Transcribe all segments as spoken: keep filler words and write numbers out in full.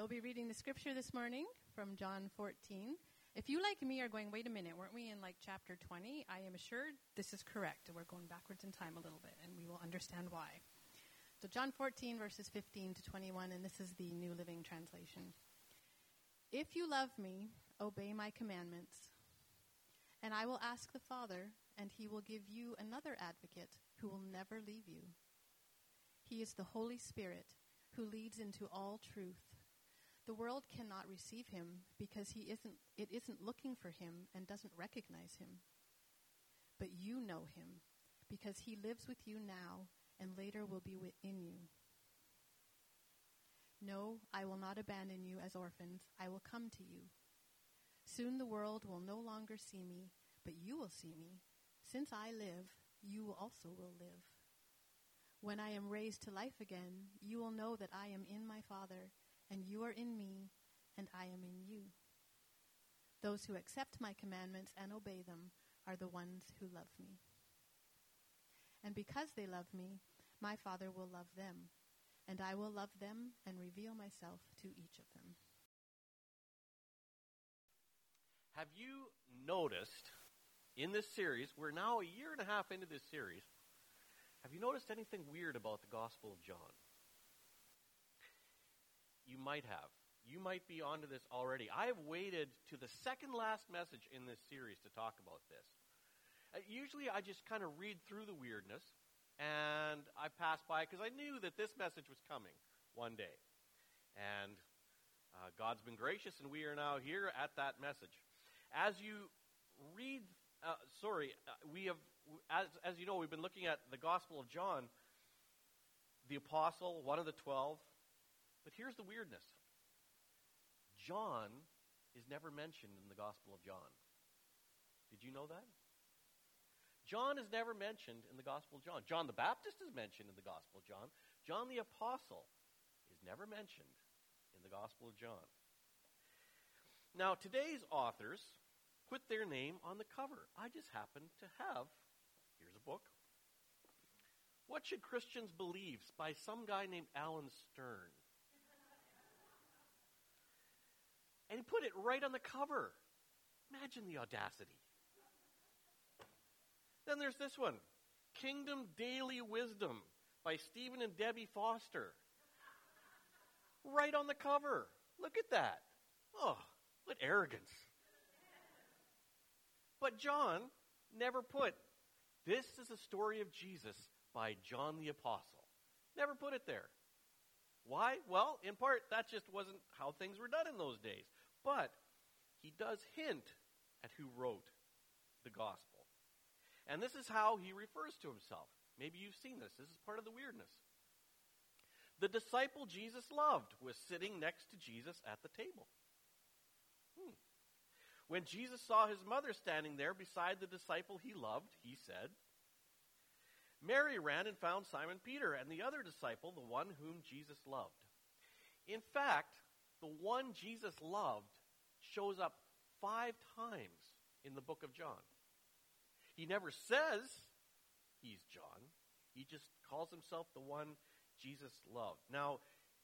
will be reading the scripture this morning from John fourteen. If you, like me, are going, wait a minute, weren't we in like chapter twenty? I am assured this is correct. We're going backwards in time a little bit, and we will understand why. So John fourteen, verses fifteen to twenty-one, and this is the New Living Translation. If you love me, obey my commandments, and I will ask the Father, and he will give you another advocate who will never leave you. He is the Holy Spirit, who leads into all truth. The world cannot receive him because he isn't it isn't looking for him and doesn't recognize him. But you know him because he lives with you now and later will be within you. No, I will not abandon you as orphans. I will come to you. Soon the world will no longer see me, but you will see me. Since I live, you also will live. When I am raised to life again, you will know that I am in my Father, and you are in me, and I am in you. Those who accept my commandments and obey them are the ones who love me. And because they love me, my Father will love them, and I will love them and reveal myself to each of them. Have you noticed in this series, we're now a year and a half into this series, have you noticed anything weird about the Gospel of John? You might have. You might be onto this already. I have waited to the second last message in this series to talk about this. Uh, usually I just kind of read through the weirdness and I pass by because I knew that this message was coming one day. And uh, God's been gracious and we are now here at that message. As you read, uh, sorry, uh, we have, as, as you know, we've been looking at the Gospel of John, the apostle, one of the twelve. But here's the weirdness. John is never mentioned in the Gospel of John. Did you know that? John is never mentioned in the Gospel of John. John the Baptist is mentioned in the Gospel of John. John the Apostle is never mentioned in the Gospel of John. Now, today's authors put their name on the cover. I just happen to have, here's a book, What Should Christians Believe by some guy named Alan Stern. And he put it right on the cover. Imagine the audacity. Then there's this one, Kingdom Daily Wisdom by Stephen and Debbie Foster. Right on the cover. Look at that. Oh, what arrogance. But John never put, this is a story of Jesus by John the Apostle. Never put it there. Why? Well, in part, that just wasn't how things were done in those days. But he does hint at who wrote the gospel. And this is how he refers to himself. Maybe you've seen this. This is part of the weirdness. The disciple Jesus loved was sitting next to Jesus at the table. Hmm. When Jesus saw his mother standing there beside the disciple he loved, he said, Mary ran and found Simon Peter and the other disciple, the one whom Jesus loved. In fact, the one Jesus loved shows up five times in the book of John. He never says he's John. He just calls himself the one Jesus loved. Now,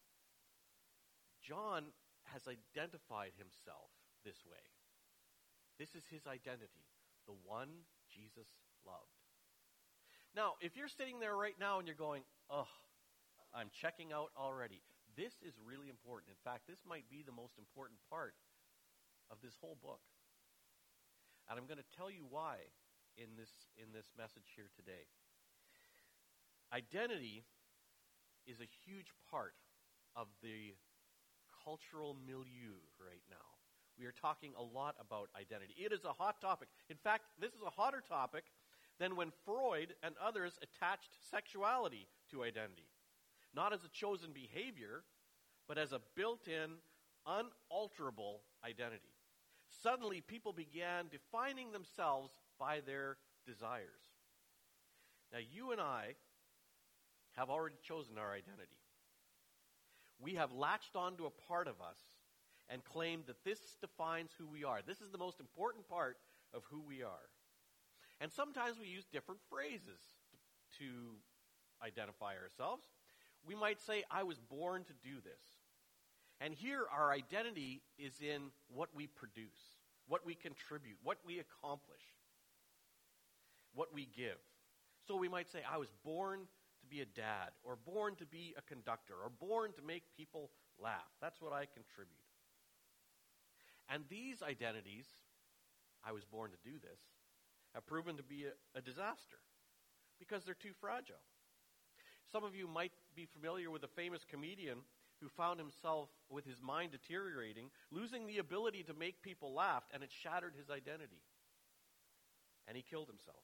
John has identified himself this way. This is his identity, the one Jesus loved. Now, if you're sitting there right now and you're going, ugh, I'm checking out already, this is really important. In fact, this might be the most important part of this whole book. And I'm going to tell you why in this in this message here today. Identity is a huge part of the cultural milieu right now. We are talking a lot about identity. It is a hot topic. In fact, this is a hotter topic than when Freud and others attached sexuality to identity. Not as a chosen behavior, but as a built-in, unalterable identity. Suddenly, people began defining themselves by their desires. Now, you and I have already chosen our identity. We have latched onto a part of us and claimed that this defines who we are. This is the most important part of who we are. And sometimes we use different phrases to identify ourselves. We might say, I was born to do this. And here our identity is in what we produce, what we contribute, what we accomplish, what we give. So we might say, I was born to be a dad, or born to be a conductor, or born to make people laugh. That's what I contribute. And these identities, I was born to do this, have proven to be a, a disaster because they're too fragile. Some of you might be familiar with a famous comedian who found himself with his mind deteriorating, losing the ability to make people laugh, and it shattered his identity. And he killed himself.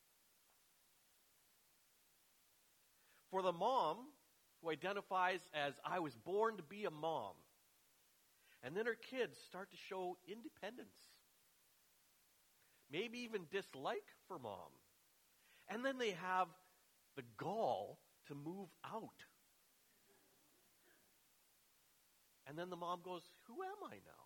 For the mom who identifies as, I was born to be a mom, and then her kids start to show independence, maybe even dislike for mom, and then they have the gall to move out. And then the mom goes, who am I now?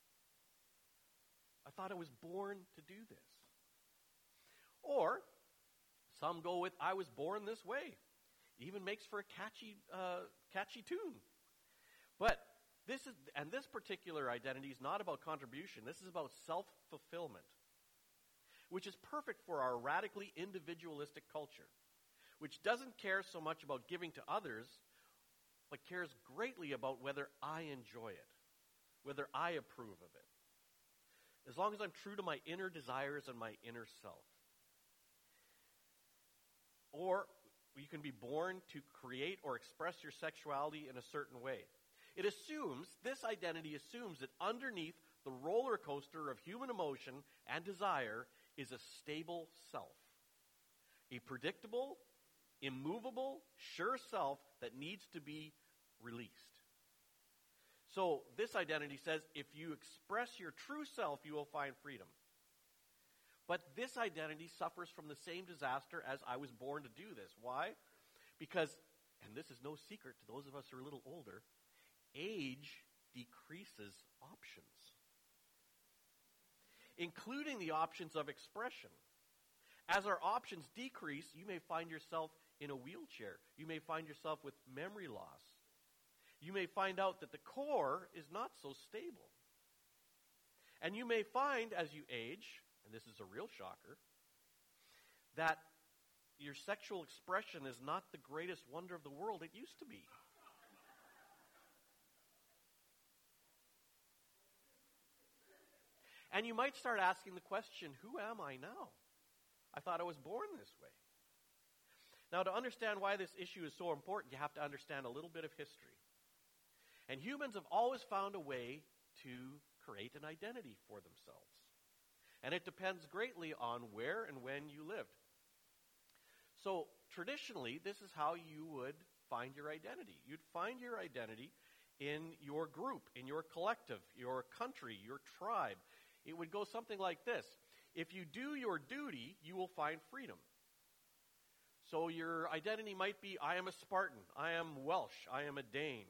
I thought I was born to do this. Or some go with, I was born this way. Even makes for a catchy, uh, catchy tune. But this is, and this particular identity is not about contribution. This is about self-fulfillment, which is perfect for our radically individualistic culture, which doesn't care so much about giving to others, but cares greatly about whether I enjoy it, whether I approve of it, as long as I'm true to my inner desires and my inner self. Or you can be born to create or express your sexuality in a certain way. It assumes, this identity assumes that underneath the roller coaster of human emotion and desire is a stable self, a predictable, immovable, sure self that needs to be released. So this identity says if you express your true self, you will find freedom. But this identity suffers from the same disaster as I was born to do this. Why? Because, and this is no secret to those of us who are a little older, age decreases options, including the options of expression. As our options decrease, you may find yourself in a wheelchair. You may find yourself with memory loss. You may find out that the core is not so stable. And you may find as you age, and this is a real shocker, that your sexual expression is not the greatest wonder of the world it used to be. And you might start asking the question, who am I now? I thought I was born this way. Now, to understand why this issue is so important, you have to understand a little bit of history. And humans have always found a way to create an identity for themselves. And it depends greatly on where and when you lived. So, traditionally, this is how you would find your identity. You'd find your identity in your group, in your collective, your country, your tribe. It would go something like this. If you do your duty, you will find freedom. So your identity might be, I am a Spartan, I am Welsh, I am a Dane.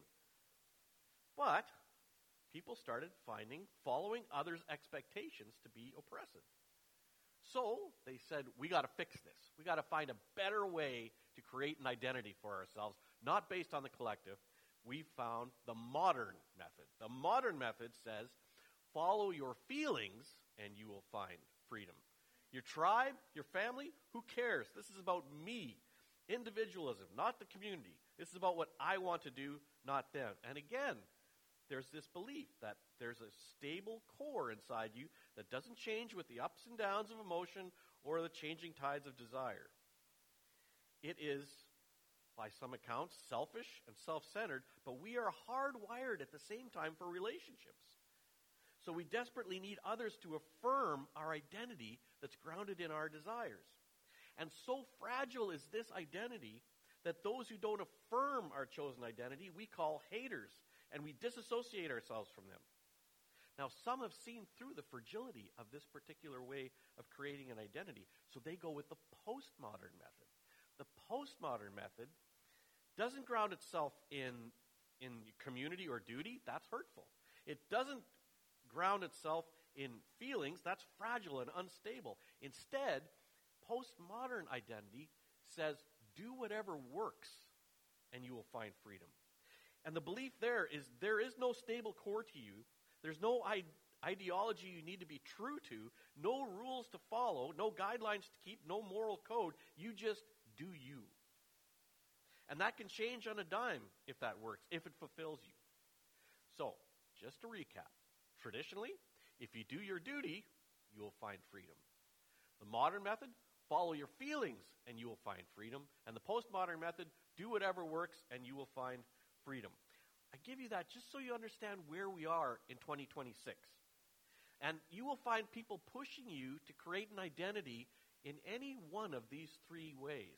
But people started finding following others' expectations to be oppressive. So they said, we got to fix this. We got to find a better way to create an identity for ourselves, not based on the collective. We found the modern method. The modern method says, follow your feelings and you will find freedom. Your tribe, your family, who cares? This is about me. Individualism, not the community. This is about what I want to do, not them. And again, there's this belief that there's a stable core inside you that doesn't change with the ups and downs of emotion or the changing tides of desire. It is, by some accounts, selfish and self-centered, but we are hardwired at the same time for relationships. So we desperately need others to affirm our identity that's grounded in our desires. And so fragile is this identity that those who don't affirm our chosen identity, we call haters, and we disassociate ourselves from them. Now, some have seen through the fragility of this particular way of creating an identity, so they go with the postmodern method. The postmodern method doesn't ground itself in, in community or duty. That's hurtful. It doesn't ground itself in feelings. That's fragile and unstable. Instead, postmodern identity says, do whatever works, and you will find freedom. And the belief there is there is no stable core to you. There's no I- ideology you need to be true to, no rules to follow, no guidelines to keep, no moral code. You just do you. And that can change on a dime if that works, if it fulfills you. So, just to recap, traditionally, if you do your duty, you will find freedom. The modern method, follow your feelings and you will find freedom. And the postmodern method, do whatever works and you will find freedom. I give you that just so you understand where we are in twenty twenty-six. And you will find people pushing you to create an identity in any one of these three ways.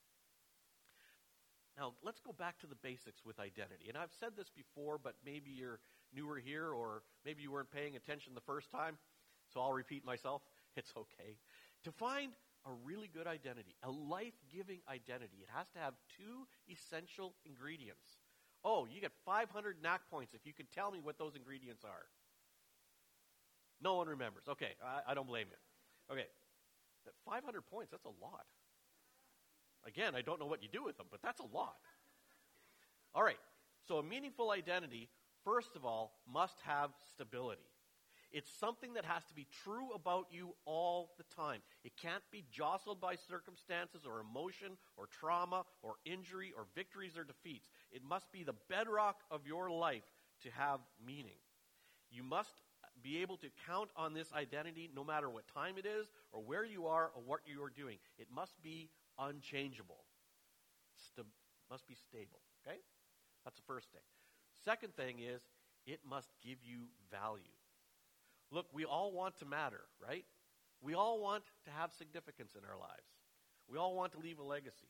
Now, let's go back to the basics with identity. And I've said this before, but maybe you're newer here or maybe you weren't paying attention the first time, so I'll repeat myself. It's okay. To find a really good identity, a life-giving identity, it has to have two essential ingredients. Oh, you get five hundred N A C points if you can tell me what those ingredients are. No one remembers. Okay, I, I don't blame you. Okay, that five hundred points, that's a lot. Again, I don't know what you do with them, but that's a lot. All right, so a meaningful identity, first of all, must have stability. It's something that has to be true about you all the time. It can't be jostled by circumstances or emotion or trauma or injury or victories or defeats. It must be the bedrock of your life to have meaning. You must be able to count on this identity no matter what time it is or where you are or what you are doing. It must be unchangeable. St- must be stable, okay? That's the first thing. Second thing is, it must give you value. Look, we all want to matter, right? We all want to have significance in our lives. We all want to leave a legacy.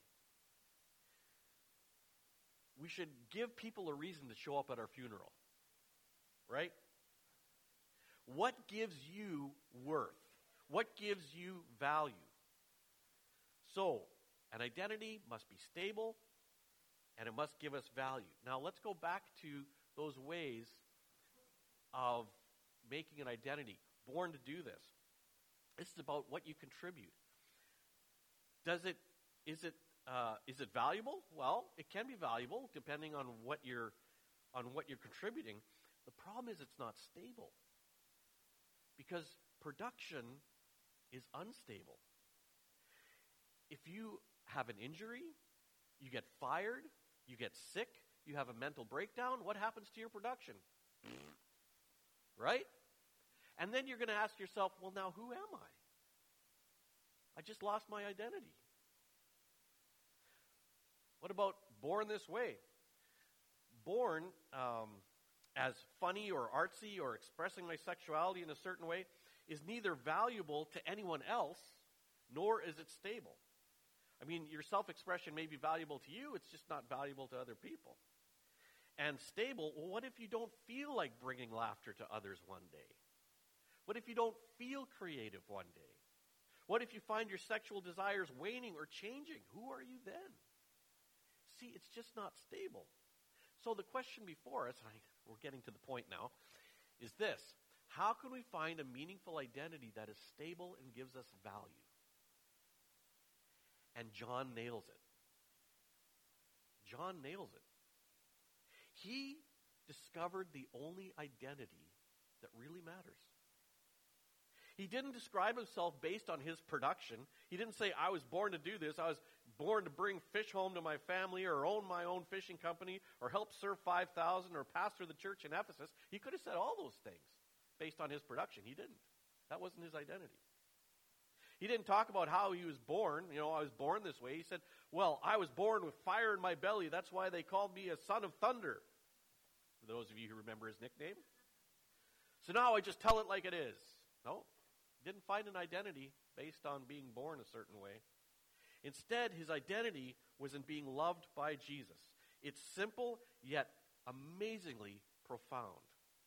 We should give people a reason to show up at our funeral, right? What gives you worth? What gives you value? So, an identity must be stable, and it must give us value. Now, let's go back to those ways of making an identity. Born to do this. This is about what you contribute. Does it, is it, uh, is it valuable? Well, it can be valuable depending on what you're, on what you're contributing. The problem is it's not stable because production is unstable. If you have an injury, you get fired, you get sick, you have a mental breakdown, what happens to your production? Right? And then you're going to ask yourself, well, now who am I? I just lost my identity. What about born this way? Born um, as funny or artsy or expressing my sexuality in a certain way is neither valuable to anyone else, nor is it stable. I mean, your self-expression may be valuable to you, it's just not valuable to other people. And stable, well, what if you don't feel like bringing laughter to others one day? What if you don't feel creative one day? What if you find your sexual desires waning or changing? Who are you then? See, it's just not stable. So the question before us, and I, we're getting to the point now, is this. How can we find a meaningful identity that is stable and gives us value? And John nails it. John nails it. He discovered the only identity that really matters. He didn't describe himself based on his production. He didn't say, I was born to do this. I was born to bring fish home to my family or own my own fishing company or help serve five thousand or pastor the church in Ephesus. He could have said all those things based on his production. He didn't. That wasn't his identity. He didn't talk about how he was born. You know, I was born this way. He said, well, I was born with fire in my belly. That's why they called me a son of thunder. For those of you who remember his nickname. So now I just tell it like it is. No. Didn't find an identity based on being born a certain way. Instead, his identity was in being loved by Jesus. It's simple, yet amazingly profound.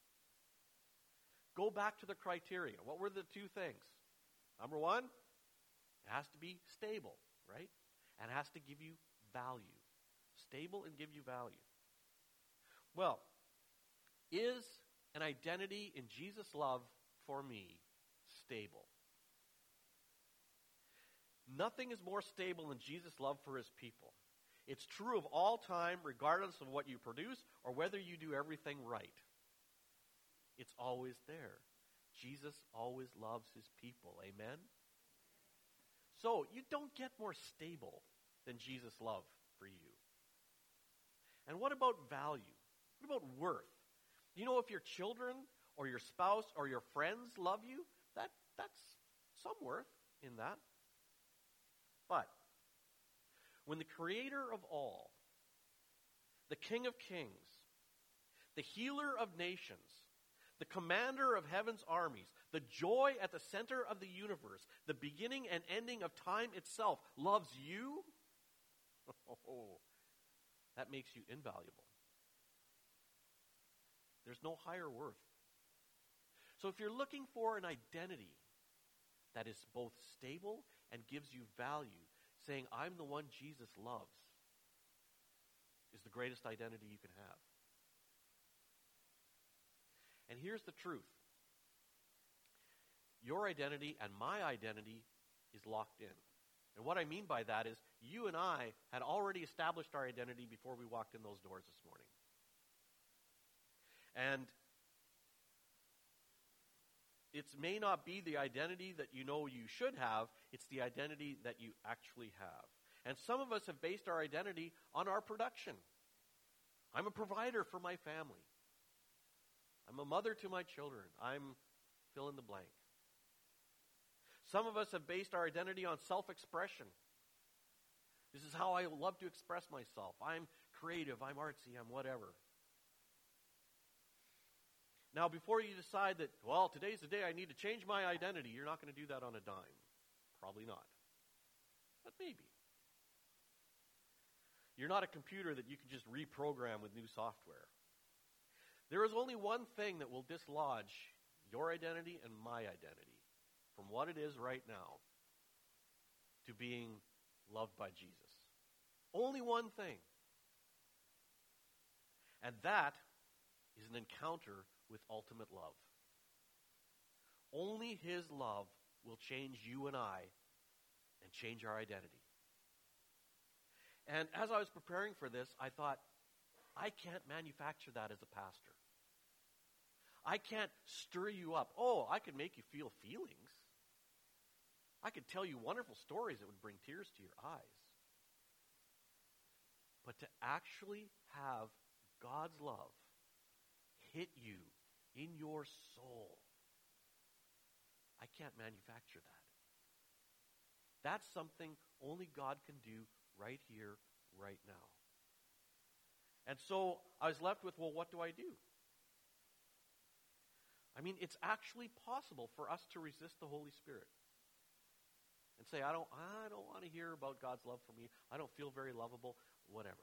Go back to the criteria. What were the two things? Number one, it has to be stable, right? And it has to give you value. Stable and give you value. Well, is an identity in Jesus' love for me stable? Nothing is more stable than Jesus' love for his people. It's true of all time, regardless of what you produce or whether you do everything right. It's always there. Jesus always loves his people. Amen? So, you don't get more stable than Jesus' love for you. And what about value? What about worth? You know, if your children or your spouse or your friends love you, that that's some worth in that. But when the creator of all, the King of kings, the healer of nations, the commander of heaven's armies, the joy at the center of the universe, the beginning and ending of time itself, loves you, oh, that makes you invaluable. There's no higher worth. So if you're looking for an identity that is both stable and gives you value, saying, I'm the one Jesus loves, is the greatest identity you can have. And here's the truth. Your identity and my identity is locked in. And what I mean by that is you and I had already established our identity before we walked in those doors this morning. And it may not be the identity that you know you should have, it's the identity that you actually have. And some of us have based our identity on our production. I'm a provider for my family. I'm a mother to my children. I'm fill in the blank. Some of us have based our identity on self-expression. This is how I love to express myself. I'm creative, I'm artsy, I'm whatever. Now, before you decide that, well, today's the day I need to change my identity, you're not going to do that on a dime. Probably not. But maybe. You're not a computer that you can just reprogram with new software. There is only one thing that will dislodge your identity and my identity from what it is right now to being loved by Jesus. Only one thing. And that is an encounter with ultimate love. Only his love will change you and I and change our identity. And as I was preparing for this, I thought, I can't manufacture that as a pastor. I can't stir you up. Oh, I could make you feel feelings. I could tell you wonderful stories that would bring tears to your eyes. But to actually have God's love hit you in your soul, I can't manufacture that. That's something only God can do right here, right now. And so I was left with, well, what do I do? I mean, it's actually possible for us to resist the Holy Spirit and say, I don't, I don't want to hear about God's love for me. I don't feel very lovable, whatever.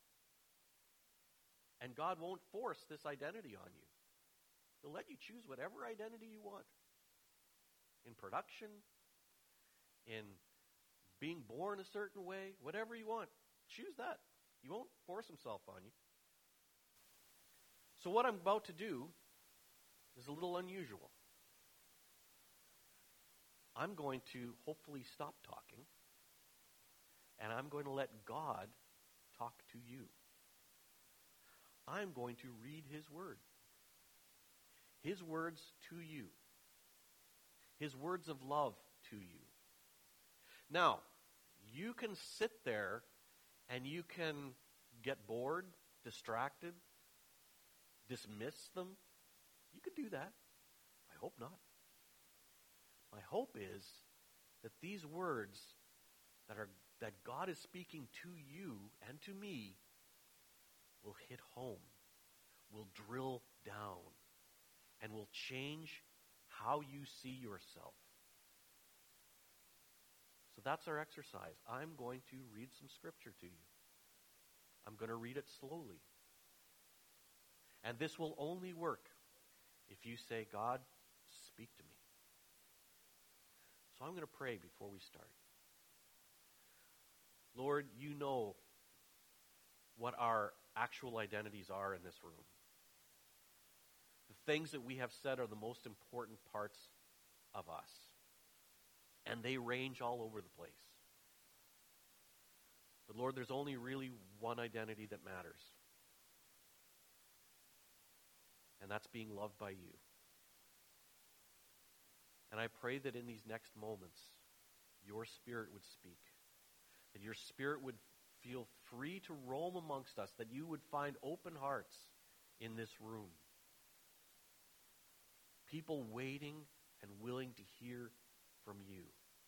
And God won't force this identity on you. He'll let you choose whatever identity you want. In production, in being born a certain way, whatever you want. Choose that. He won't force himself on you. So what I'm about to do is a little unusual. I'm going to hopefully stop talking, and I'm going to let God talk to you. I'm going to read his word. His words to you. His words of love to you. Now, you can sit there and you can get bored, distracted, dismiss them. You could do that. I hope not. My hope is that these words that are that God is speaking to you and to me will hit home, will drill down, and will change how you see yourself. So that's our exercise. I'm going to read some scripture to you. I'm going to read it slowly. And this will only work if you say, God, speak to me. So I'm going to pray before we start. Lord, you know what our actual identities are in this room. The things that we have said are the most important parts of us. And they range all over the place. But Lord, there's only really one identity that matters. And that's being loved by you. And I pray that in these next moments, your Spirit would speak. That your Spirit would feel free to roam amongst us. That you would find open hearts in this room. People waiting and willing to hear from you.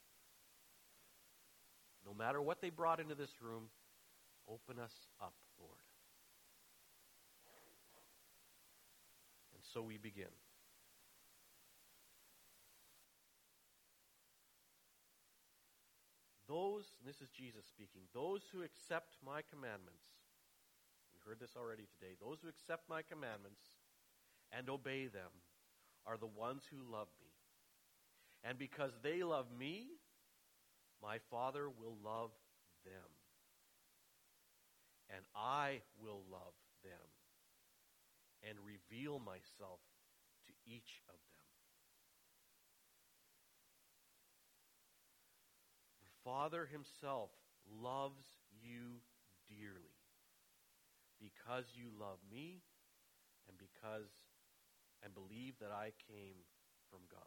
No matter what they brought into this room, open us up, Lord. And so we begin. Those, and this is Jesus speaking, those who accept my commandments, we heard this already today, those who accept my commandments and obey them are the ones who love me. And because they love me, my Father will love them. And I will love them and reveal myself to each of them. The Father himself loves you dearly because you love me and because and believe that I came from God.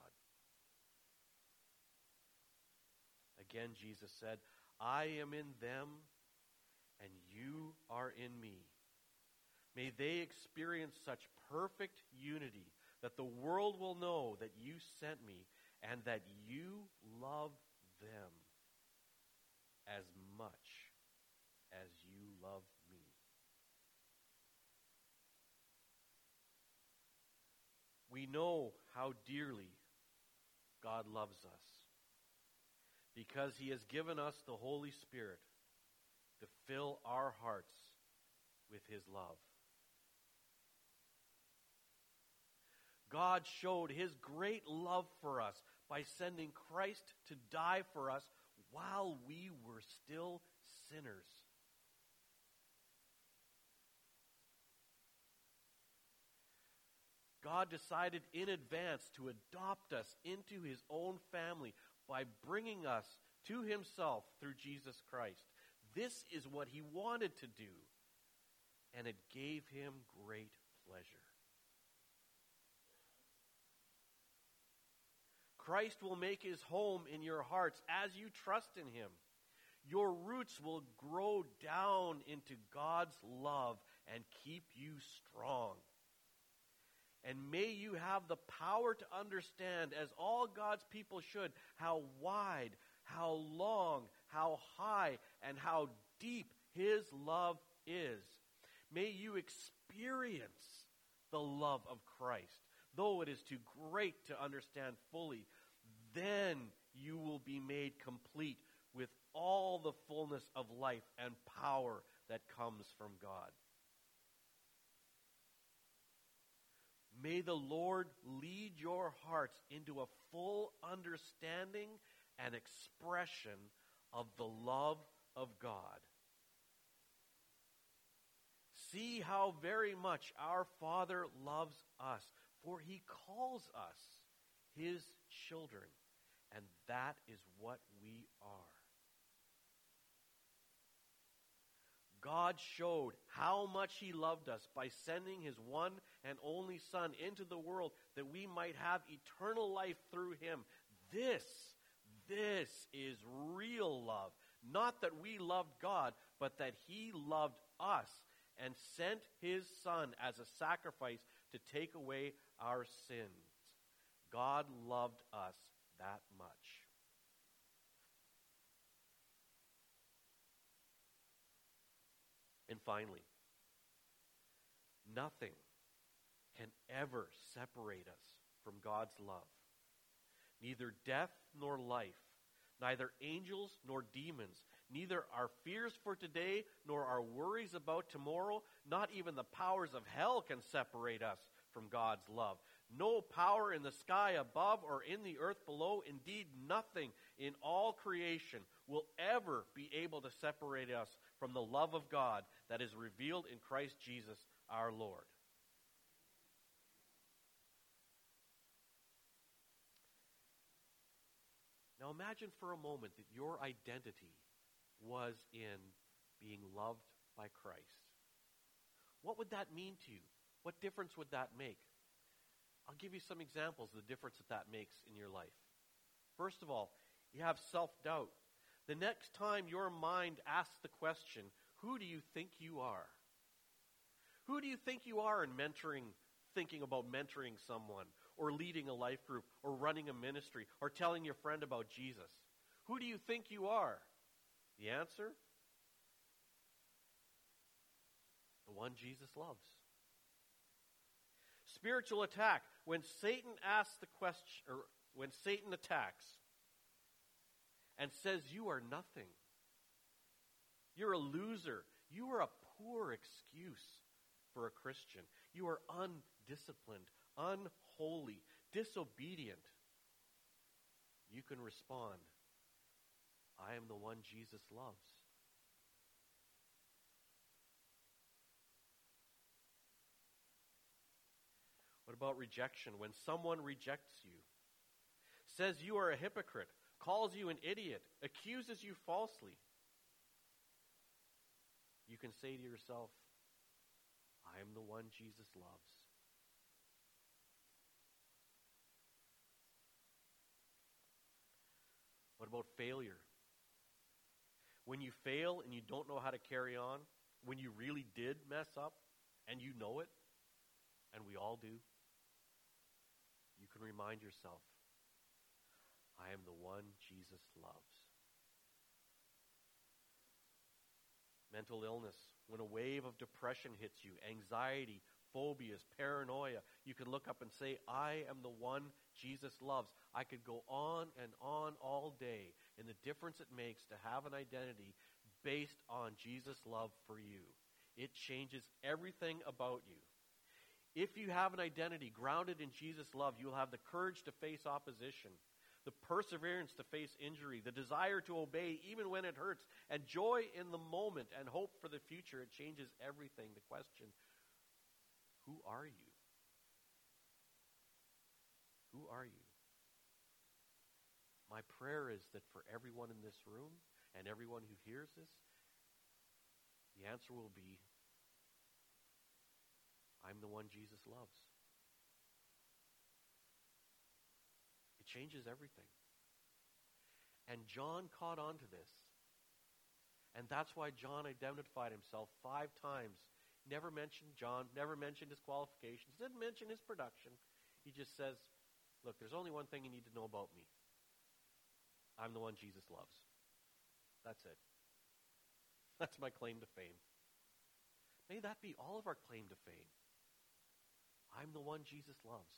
Again, Jesus said, I am in them and you are in me. May they experience such perfect unity that the world will know that you sent me and that you love them as much as you love me. We know how dearly God loves us because he has given us the Holy Spirit to fill our hearts with his love. God showed his great love for us by sending Christ to die for us while we were still sinners. God decided in advance to adopt us into his own family by bringing us to himself through Jesus Christ. This is what he wanted to do, and it gave him great pleasure. Christ will make his home in your hearts as you trust in him. Your roots will grow down into God's love and keep you strong. And may you have the power to understand, as all God's people should, how wide, how long, how high, and how deep his love is. May you experience the love of Christ, though it is too great to understand fully. Then you will be made complete with all the fullness of life and power that comes from God. May the Lord lead your hearts into a full understanding and expression of the love of God. See how very much our Father loves us, for he calls us his children, and that is what we are. God showed how much he loved us by sending his one and only Son into the world that we might have eternal life through him. This, this is real love. Not that we loved God, but that he loved us and sent his Son as a sacrifice to take away our sins. God loved us that much. And finally, nothing can ever separate us from God's love. Neither death nor life, neither angels nor demons, neither our fears for today nor our worries about tomorrow, not even the powers of hell can separate us from God's love. No power in the sky above or in the earth below, indeed nothing in all creation will ever be able to separate us from the love of God that is revealed in Christ Jesus our Lord. Now imagine for a moment that your identity was in being loved by Christ. What would that mean to you? What difference would that make? I'll give you some examples of the difference that that makes in your life. First of all, you have self-doubt. The next time your mind asks the question, who do you think you are? Who do you think you are in mentoring, thinking about mentoring someone, or leading a life group, or running a ministry, or telling your friend about Jesus? Who do you think you are? The answer? The one Jesus loves. Spiritual attack. When Satan asks the question, or when Satan attacks and says you are nothing, you're a loser, you are a poor excuse for a Christian, you are undisciplined, unholy, disobedient, you can respond, I am the one Jesus loves. What about rejection? When someone rejects you, says you are a hypocrite, calls you an idiot, accuses you falsely, you can say to yourself, I am the one Jesus loves. What about failure? When you fail and you don't know how to carry on, when you really did mess up and you know it, and we all do, you can remind yourself, I am the one Jesus loves. Mental illness. When a wave of depression hits you, anxiety, phobias, paranoia, you can look up and say, I am the one Jesus loves. I could go on and on all day in the difference it makes to have an identity based on Jesus' love for you. It changes everything about you. If you have an identity grounded in Jesus' love, you'll have the courage to face opposition, the perseverance to face injury, the desire to obey even when it hurts, and joy in the moment and hope for the future. It changes everything. The question, who are you? Who are you? My prayer is that for everyone in this room and everyone who hears this, the answer will be, I'm the one Jesus loves. It changes everything. And John caught on to this. And that's why John identified himself five times. Never mentioned John, never mentioned his qualifications, didn't mention his production. He just says, look, there's only one thing you need to know about me. I'm the one Jesus loves. That's it. That's my claim to fame. May that be all of our claim to fame. I'm the one Jesus loves.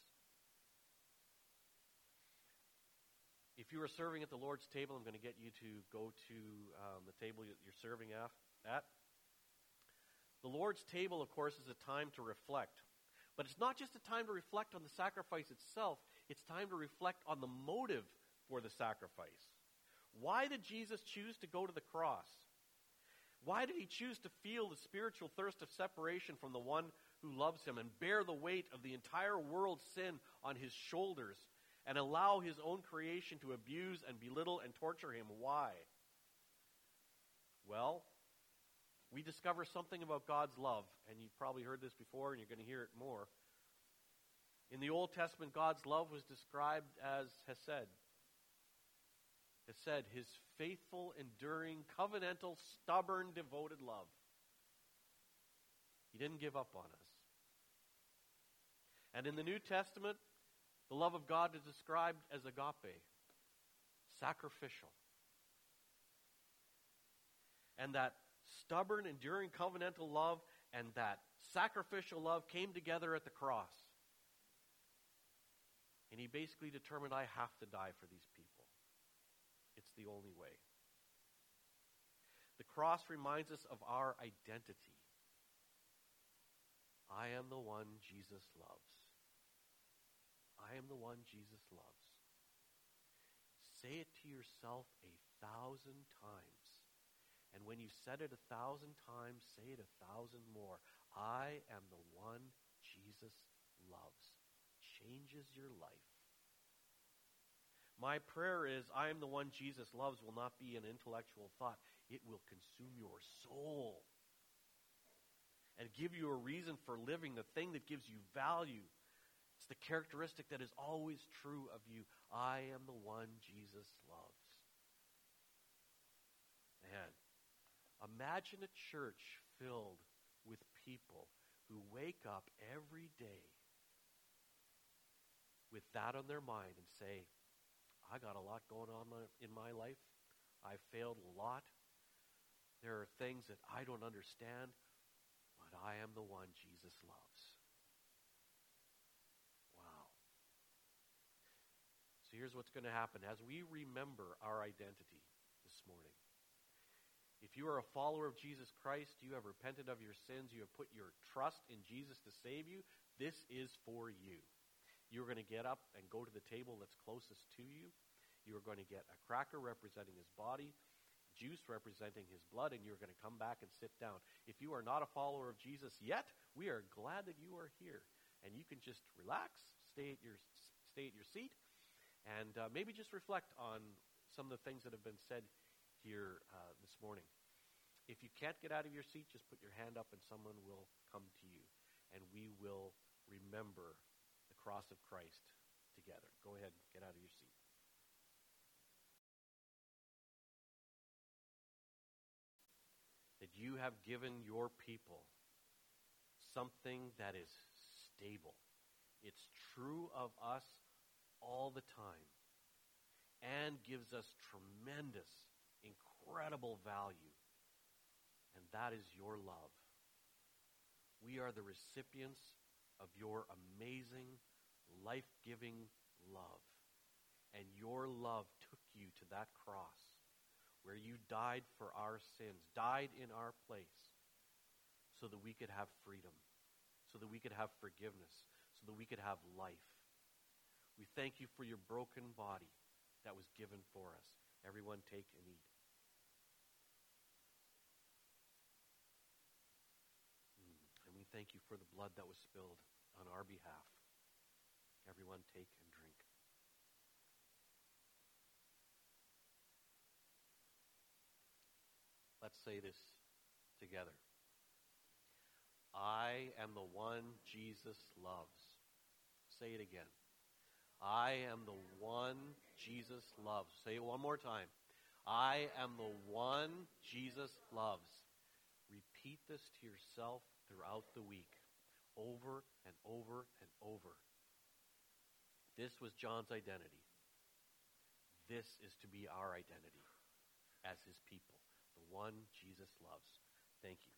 If you are serving at the Lord's table, I'm going to get you to go to um, the table you're serving at. The Lord's table, of course, is a time to reflect. But it's not just a time to reflect on the sacrifice itself. It's time to reflect on the motive for the sacrifice. Why did Jesus choose to go to the cross? Why did he choose to feel the spiritual thirst of separation from the one who loves him and bear the weight of the entire world's sin on his shoulders and allow his own creation to abuse and belittle and torture him? Why? Well, we discover something about God's love, and you've probably heard this before and you're going to hear it more. In the Old Testament, God's love was described as Hesed. Hesed, his faithful, enduring, covenantal, stubborn, devoted love. He didn't give up on us. And in the New Testament, the love of God is described as agape, sacrificial. And that stubborn, enduring, covenantal love and that sacrificial love came together at the cross. And he basically determined, I have to die for these people. It's the only way. The cross reminds us of our identity. I am the one Jesus loves. I am the one Jesus loves. Say it to yourself a thousand times. And when you said it a thousand times, say it a thousand more. I am the one Jesus loves. Changes your life. My prayer is, I am the one Jesus loves will not be an intellectual thought. it will consume your soul and give you a reason for living, the thing that gives you value. It's the characteristic that is always true of you. I am the one Jesus loves. Man, imagine a church filled with people who wake up every day with that on their mind and say, I got a lot going on in my life. I failed a lot. There are things that I don't understand, but I am the one Jesus loves. Wow. So here's what's going to happen. As we remember our identity this morning, if you are a follower of Jesus Christ, you have repented of your sins, you have put your trust in Jesus to save you, this is for you. You're going to get up and go to the table that's closest to you. You're going to get a cracker representing his body, juice representing his blood, and you're going to come back and sit down. If you are not a follower of Jesus yet, we are glad that you are here. And you can just relax, stay at your, stay at your seat, and uh, maybe just reflect on some of the things that have been said here uh, this morning. If you can't get out of your seat, just put your hand up and someone will come to you, and we will remember the cross of Christ together. Go ahead and get out of your seat. That you have given your people something that is stable. It's true of us all the time and gives us tremendous, incredible value. And that is your love. We are the recipients of your amazing, life-giving love. And your love took you to that cross where you died for our sins, died in our place, so that we could have freedom, so that we could have forgiveness, so that we could have life. We thank you for your broken body that was given for us. Everyone take and eat. And we thank you for the blood that was spilled on our behalf. Everyone take and drink. Let's say this together. I am the one Jesus loves. Say it again. I am the one Jesus loves. Say it one more time. I am the one Jesus loves. Repeat this to yourself throughout the week, over and over and over. This was John's identity. This is to be our identity as his people. The one Jesus loves. Thank you.